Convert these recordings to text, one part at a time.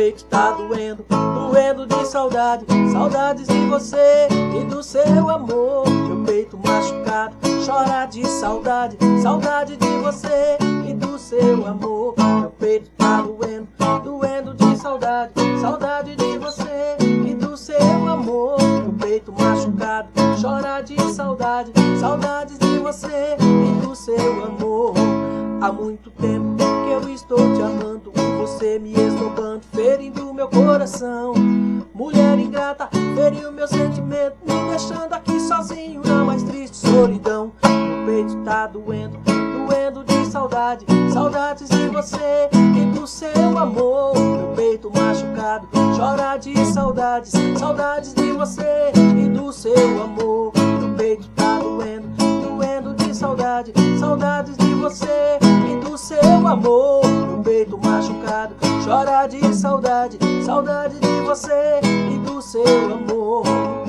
peito tá doendo, doendo de saudade, saudades de você e do seu amor. Meu peito machucado, chora de saudade, saudade de você e do seu amor. Meu peito tá doendo, doendo de saudade, saudade de você e do seu amor. Meu peito machucado, chora de saudade, saudades de você e do seu amor. Há muito tempo que eu estou te amando, você me esnobando, ferindo meu coração. Mulher ingrata, feriu meu sentimento, me deixando aqui sozinho na mais triste solidão. Meu peito tá doendo, doendo de saudade, saudades de você e do seu amor. Meu peito machucado, chora de saudades, saudades de você e do seu amor. Meu peito tá doendo, doendo de saudade, saudades de você e do seu amor. Meu peito machucado, chora de saudade, saudade de você e do seu amor.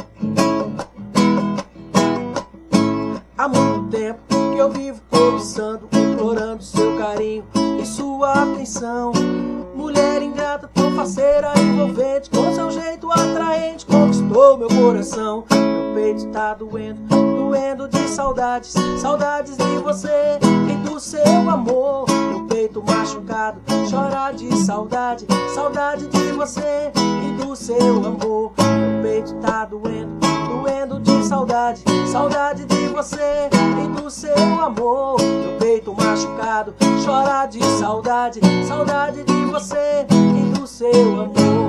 Há muito tempo que eu vivo cobiçando, implorando seu carinho e sua atenção. Mulher ingrata, tão faceira, envolvente, com seu jeito atraente, conquistou meu coração. Meu peito tá doendo, doendo de saudades, saudades de você e do seu amor. Meu peito machucado, chora de saudade, saudade de você e do seu amor. Meu peito tá doendo, doendo de saudade, saudade de você e do seu amor. Meu peito machucado, chora de saudade, saudade de você e do seu amor.